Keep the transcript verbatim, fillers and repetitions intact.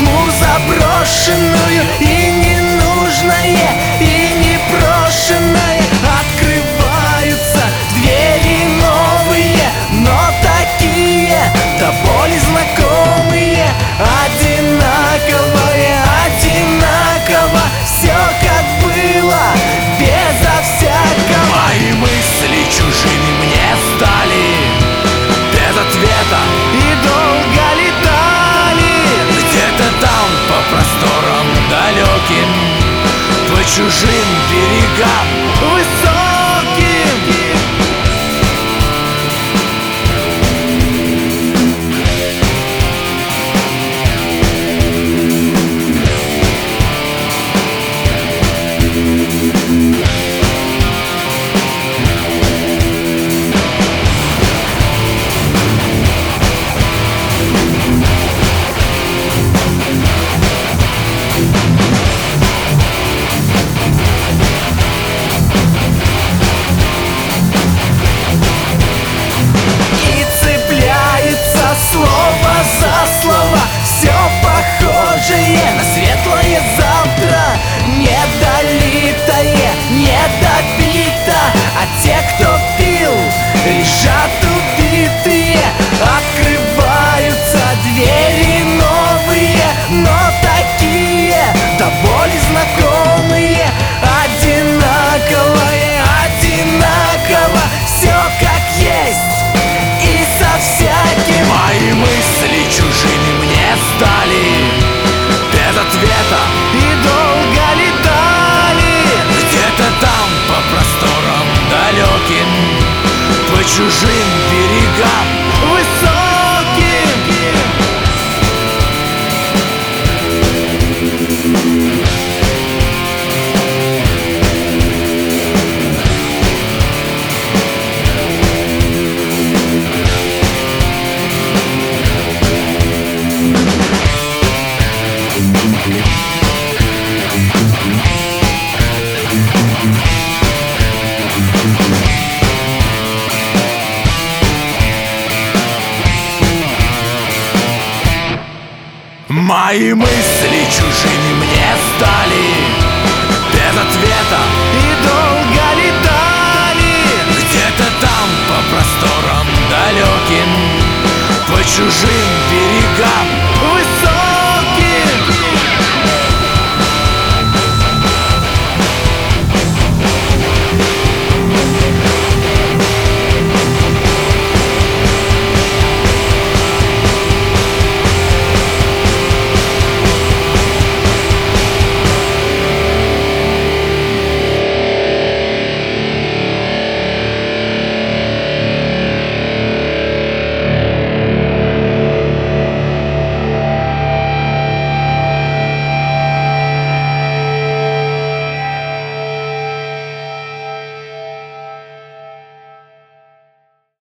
тьму заброшенную и ненужное, и непрошенное. Открываются двери новые, но такие до боли знакомые. Одинаковое, одинаково все как было, безо всякого. Мои мысли чужими мне стали, без ответа И долго летали где-то там по просторам далеким, по чужим берегам высоким. Слово за слово, все похожее на светлое завтра, недолитое, недопито. А те, кто пил, лежат убитые. Открываются двери новые, но такие до боли знакомые. Одинаковое, одинаково все как есть и со всяким. Мои мысли чужими мне стали, без ответа И долго летали где-то там по просторам далеким, по чужим берегам высоким. Мои мысли чужими мне стали,